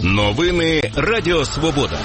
Новини Радіо Свобода.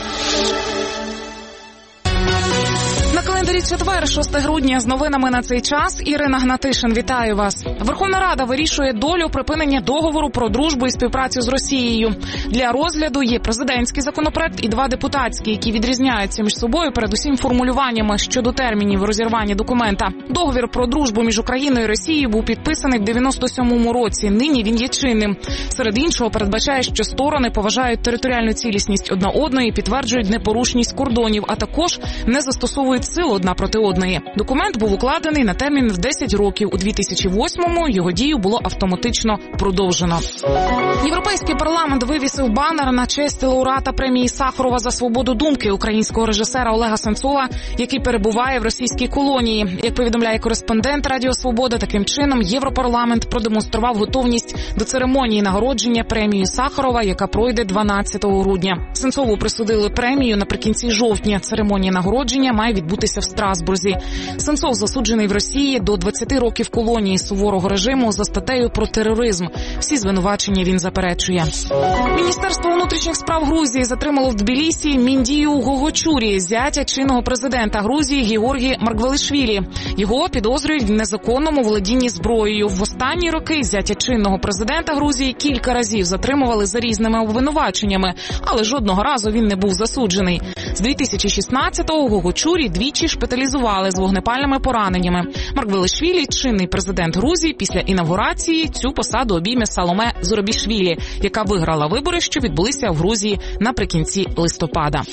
На календарі четвер, 6 грудня, з новинами на цей час. Ірина Гнатишин, вітаю вас. Верховна Рада вирішує долю припинення договору про дружбу і співпрацю з Росією. Для розгляду є президентський законопроект і два депутатські, які відрізняються між собою передусім формулюваннями щодо термінів розірвання документа. Договір про дружбу між Україною і Росією був підписаний в 97-му році. Нині він є чинним. Серед іншого передбачає, що сторони поважають територіальну цілісність одна одної, підтверджують непорушність кордонів, а також не застосовують сил одна проти одної. Документ був укладений на термін в 10 років. У 2008-му його дію було автоматично продовжено. Європейський парламент вивісив банер на честь лауреата премії Сахарова за свободу думки українського режисера Олега Сенцова, який перебуває в російській колонії. Як повідомляє кореспондент Радіо Свобода, таким чином Європарламент продемонстрував готовність до церемонії нагородження премії Сахарова, яка пройде 12 грудня. Сенцову присудили премію наприкінці жовтня. Церемонія нагородження має відбутися в Страсбурзі. Сенцов засуджений в Росії до 20 років колонії суворого режиму за статтею про тероризм. Всі звинувачення він заперечує. Міністерство внутрішніх справ Грузії затримало в Тбілісі Міндію Гогочурі, зятя чинного президента Грузії Георгі Маргвелішвілі. Його підозрюють в незаконному володінні зброєю. В останні роки зятя чинного президента Грузії кілька разів затримували за різними обвинуваченнями, але жодного разу він не був засуджений. З 2016-го Гогочурі двічі шпиталізували з вогнепальними пораненнями. Маргвелішвілі, чинний президент Грузії, після інавгурації цю посаду обійме Саломе Зоробішвілі, яка виграла вибори, що відбулися в Грузії наприкінці листопада.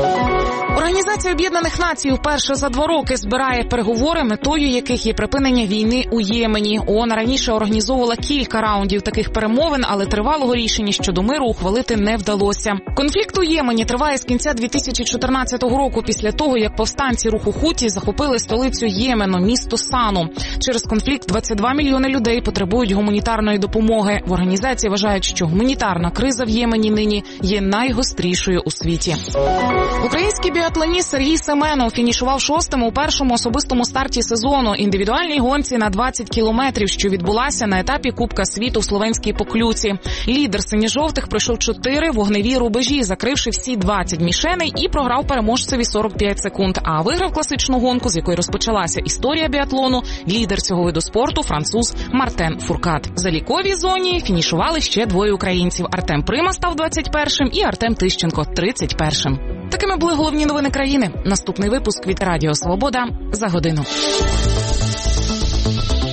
Організація Об'єднаних Націй вперше за 2 роки збирає переговори, метою яких є припинення війни у Ємені. ООН раніше організовувала кілька раундів таких перемовин, але тривалого рішення щодо миру ухвалити не вдалося. Конфлікт у Ємені триває з кінця 2014 року, після того, як повстанці руху Хуті захопили столицю Ємену, місто Сану. Через конфлікт 22 мільйони людей потребують гуманітарної допомоги. В організації вважають, що гуманітарна криза в Ємені нині є найгострішою у світі. Український біатлоніст Сергій Семенов фінішував 6-м у першому особистому старті сезону – індивідуальній гонці на 20 кілометрів, що відбулася на етапі Кубка світу в словенській Поклюці. Лідер синьо-жовтих пройшов 4 вогневі рубежі, закривши всі 20 мішеней і програв переможцеві 45 секунд. А виграв класичну гонку, з якої розпочалася історія біатлону, лідер цього виду спорту – француз Мартен Фуркат. В заліковій зоні фінішували ще 2 українців. Артем Прима став 21-м і Артем Тищенко – 31-м. Такими були головні новини країни. Наступний випуск від Радіо Свобода за годину.